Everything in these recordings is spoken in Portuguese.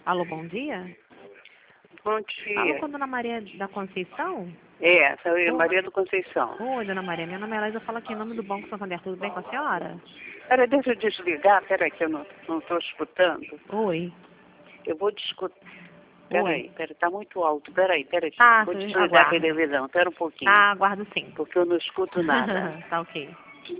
Alô, bom dia? Bom Falo dia. com a Dona Maria da Conceição? É, sou eu, Maria do Conceição. Oi, Dona Maria. Meu nome é Laís, eu falo aqui em nome do Banco Santander. Tudo bem com a senhora? Pera, deixa eu desligar, peraí, que eu não estou escutando. Oi. Eu vou discutir. Oi. Peraí, tá muito alto. Peraí. Tá, Vou desligar a aguardo. televisão, pera um pouquinho. Tá, aguardo sim. Porque eu não escuto nada. Tá ok.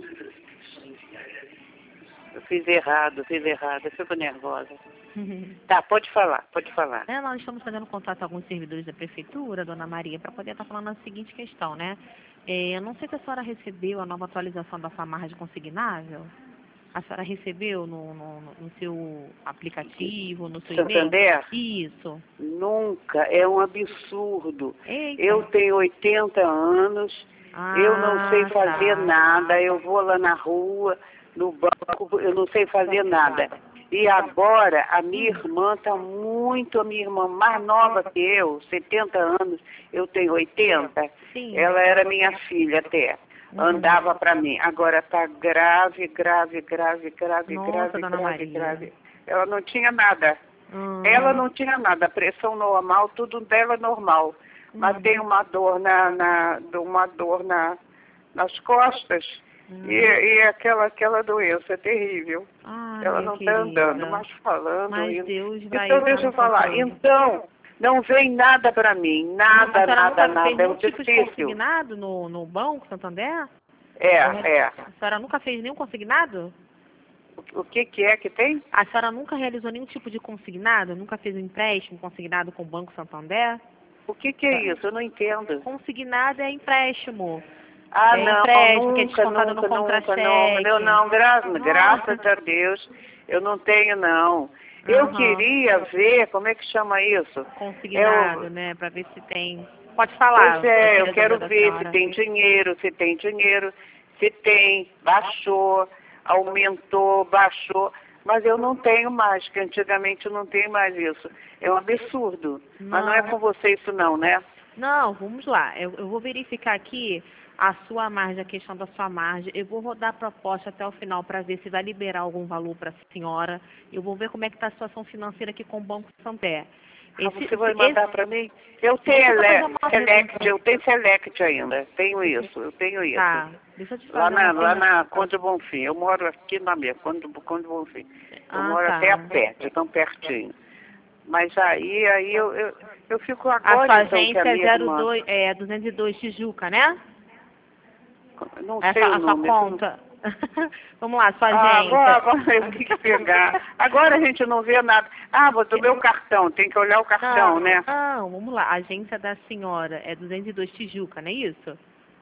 Eu fiz errado, eu fico nervosa. Tá, pode falar. Nós estamos fazendo contato com alguns servidores da prefeitura, Dona Maria, para poder estar falando a seguinte questão, né? Eu não sei se a senhora recebeu a nova atualização da sua margem consignável. A senhora recebeu no seu aplicativo, no seu e-mail? Santander? Isso. Nunca, é um absurdo. Eita. Eu tenho 80 anos, eu não sei fazer nada, eu vou lá na rua, no banco, eu não sei fazer nada. E agora a minha irmã está a minha irmã mais nova que eu, 70 anos, eu tenho 80, Sim. ela era minha filha até, andava para mim. Agora está grave. Nossa, Dona Maria. Grave. Ela não tinha nada. Hum. Ela não tinha nada, pressão normal, tudo dela normal. Mas tem uma dor nas costas. E aquela doença é terrível. Ela não está andando, mas falando. Mas Deus vai então deixa eu falar. Então, não vem nada para mim. Nada. Fez É nenhum tipo de difícil. consignado no Banco Santander? É. A senhora nunca fez nenhum consignado? O que é que tem? A senhora nunca realizou nenhum tipo de consignado? Nunca fez um empréstimo consignado com o Banco Santander? O que é isso? Eu não entendo. Consignado é empréstimo. Não, empréstimo, que é nunca. descontado no contra-cheque. Não, graças a Deus, eu não tenho, não. Eu queria ver, como é que chama isso? Consignado, né, para ver se tem. Pode falar. Pois é, eu quero ver se tem dinheiro, se tem, baixou, aumentou, baixou. Mas eu não tenho mais, que antigamente eu não tenho mais isso. É um absurdo. Mas não é com você isso não, né? Não, vamos lá. Eu vou verificar aqui a sua margem, a questão da sua margem. Eu vou rodar a proposta até o final para ver se vai liberar algum valor para a senhora. Eu vou ver como é que está a situação financeira aqui com o Banco Santander. Você vai mandar para mim? Eu tenho Select ainda. Eu tenho isso. Tá, deixa eu te fazer lá na Conde Bonfim. Eu moro aqui na minha, Conde Bonfim. Eu moro até a pé, de tão pertinho. Mas aí eu fico agora. A sua então, agência é 202 Tijuca, né? Não sei o nome. A sua conta. Vamos lá, sua agência. Agora eu tenho que pegar. Agora a gente não vê nada. Vou do meu cartão, tem que olhar o cartão, né? Não, vamos lá. A agência da senhora é 202 Tijuca, não é isso?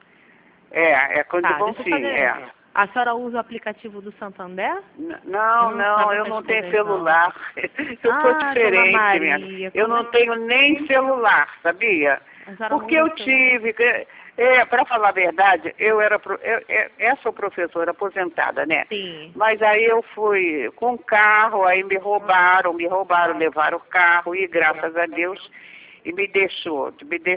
É Conde Bonfim, A senhora usa o aplicativo do Santander? Não, eu não tenho celular. Eu sou diferente, minha. Eu não tenho nem celular, sabia? Porque eu tive... para falar a verdade, eu sou professora aposentada, né? Sim. Mas aí eu fui com carro, aí me roubaram, levaram o carro e graças a Deus e me deixou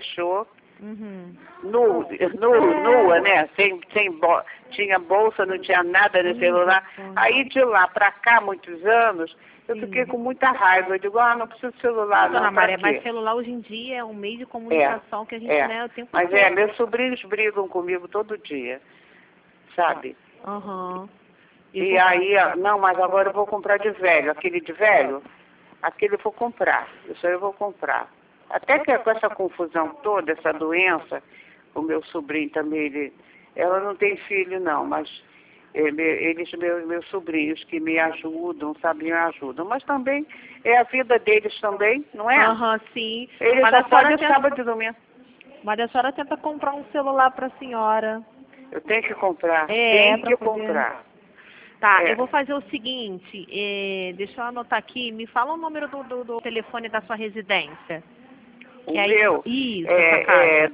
nua, né? Tinha bolsa, não tinha nada no celular. Aí de lá para cá, muitos anos, eu fiquei com muita raiva. Eu digo, não preciso de celular, não. Dona Maria, mas celular hoje em dia é um meio de comunicação que a gente, né, o tempo todo. Mas meus sobrinhos brigam comigo todo dia, sabe? E aí, não, mas agora eu vou comprar de velho. Aquele de velho, aquele eu vou comprar. Isso aí eu vou comprar. Até que com essa confusão toda, essa doença, o meu sobrinho também, ela não tem filho não, mas meus sobrinhos que me ajudam, sabe, me ajudam. Mas também é a vida deles também, não é? Sim. Eles só podem sábado e domingo. Mas a senhora tenta comprar um celular para a senhora. Eu tenho que comprar, tenho que comprar. Tá, eu vou fazer o seguinte, deixa eu anotar aqui, me fala o número do telefone da sua residência. O meu isso, é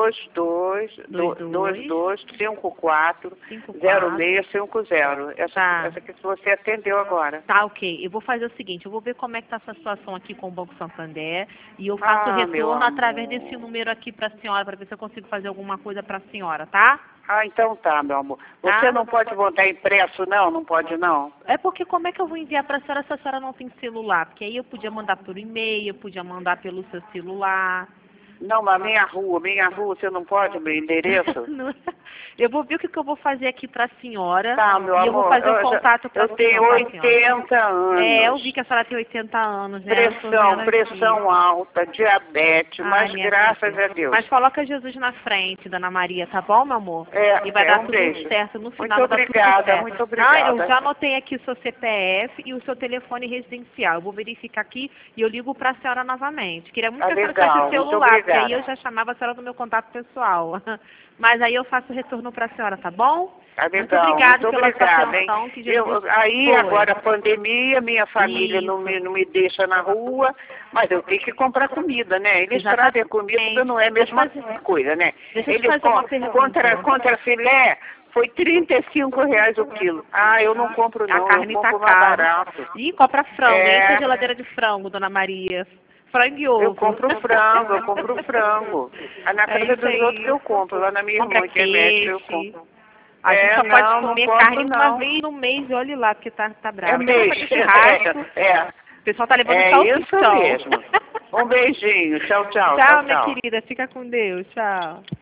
22-54-0650. Essa que você atendeu agora. Tá, ok. Eu vou fazer o seguinte, eu vou ver como é que tá essa situação aqui com o Banco Santander e eu faço retorno através desse número aqui para a senhora, para ver se eu consigo fazer alguma coisa para a senhora, tá? Ah, então tá, meu amor. Você não pode botar impresso, não? Não pode, não? É porque como é que eu vou enviar para a senhora se a senhora não tem celular? Porque aí eu podia mandar por e-mail, eu podia mandar pelo seu celular. Não, mas minha rua, você não pode, meu endereço? Eu vou ver o que eu vou fazer aqui para a senhora. Tá, meu amor. E eu vou fazer o contato para a senhora. Eu tenho 80 anos. Eu vi que a senhora tem 80 anos, né? Pressão alta, diabetes, mas graças a Deus. Mas coloca Jesus na frente, Dona Maria, tá bom, meu amor? E vai dar tudo certo. No final muito obrigada, muito obrigada. Eu já anotei aqui o seu CPF e o seu telefone residencial. Eu vou verificar aqui e eu ligo para a senhora novamente. Queria muito que a senhora tivesse celular, porque aí eu já chamava a senhora do meu contato pessoal. Mas aí eu faço o retorno para a senhora, tá bom? Muito obrigada pela sua atenção. Que Jesus agora a pandemia, minha família não me deixa na rua, mas eu tenho que comprar comida, né? Eles trazem comida, não é a mesma coisa, né? Eles contra filé, foi R$35 o quilo. Ah, eu não compro não, a carne eu compro tá mais cara. barato. Ih, compra frango, enche a geladeira de frango, Dona Maria. Frango e ovo. Eu compro frango. Na casa dos outros eu compro, lá na minha irmã, que é médica, eu compro. A gente só pode comer carne uma vez no mês, e olhe lá, porque tá bravo. O pessoal tá levando salsichão. Isso mesmo. Um beijinho, tchau, tchau. Tchau, minha querida, fica com Deus, tchau.